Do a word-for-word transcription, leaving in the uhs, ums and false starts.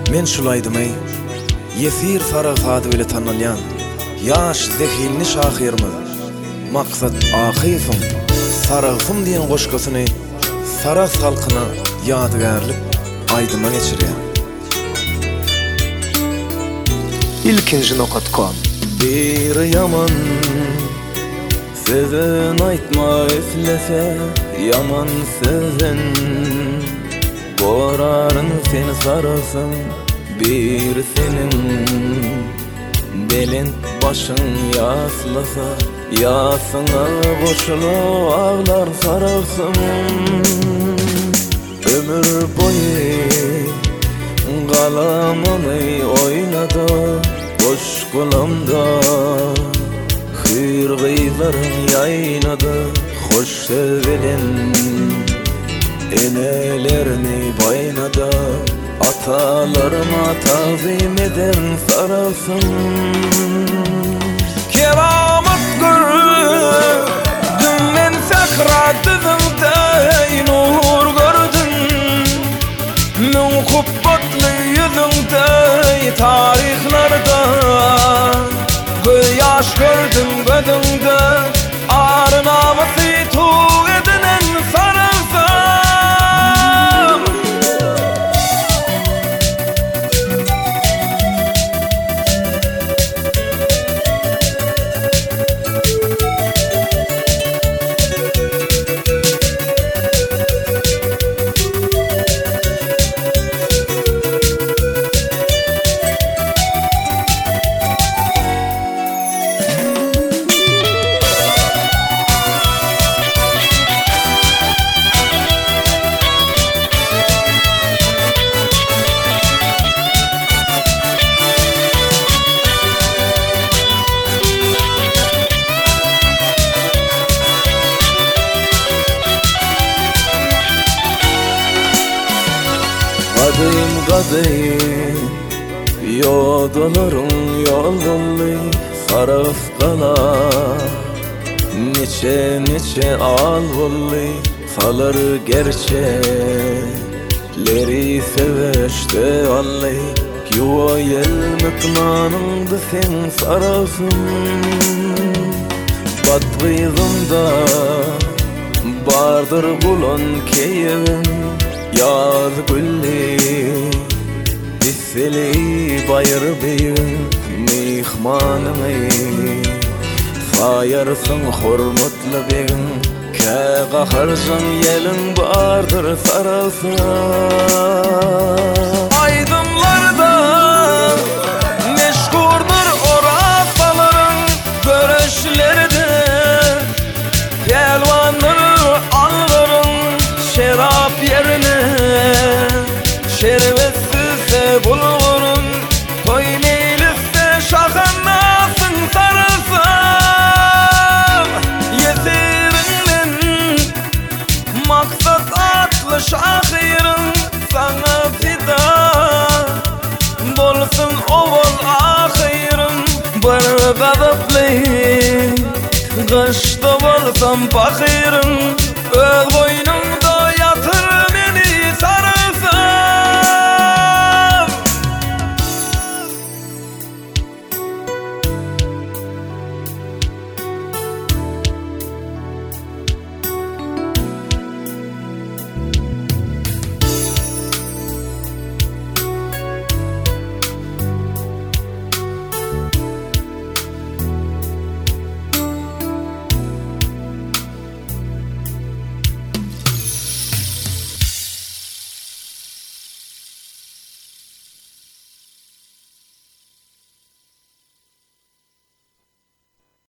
Men şulaydymay, Yesir Sarafady bile tanalyan, yaş zehilni şahyrmy, maksat ahysyň, Sarafym diýen goşgasyny Saras halkyna ýadygärlik aýdyma geçirýär. İlkinji nokta com Bir yaman sözün aýtma eslese, yaman sözün boraryn seni sarasın. Bir senin belin başın yaslasa, yasına boşulup ağlar sarasın. Ömür boyu galamany oynadı boş gulamda, hırgıylarım yaynadı hoş sevilen enelerini baynadı. Atalarıma tazim eden sarasın. Keramet gördüm men sakratımda, nur gördüm men kubbatlı yüzümde, tarihlarda yaş gördüm gözümde, arnaması tuğ edinen sarasın. Gadayım gadayım, yodalarım yoldalı, saraf kala neçe neçe al bolly, salar gerçekleri seveşte allay. Yuva yelmetmanımdı sen sarasın. Batgıyzımda bardır bulan keyevim, yaz gülli disseli bayır beyim, mihmanımı sayarsın hormatlı beyim. Käga harjan yelin bardır sarasın. Aydınlarda meşgurdur orasaların göreşlerinde, pelvandır alların şerap yerine, şervetsiz bulgurun toy neylise şahanasın sarasın. Yesirinden maksat atlı şahyrın sana fida bolsun oval ahyrın. Bir gadaply gaşta bolsam pahyrın, öz boyna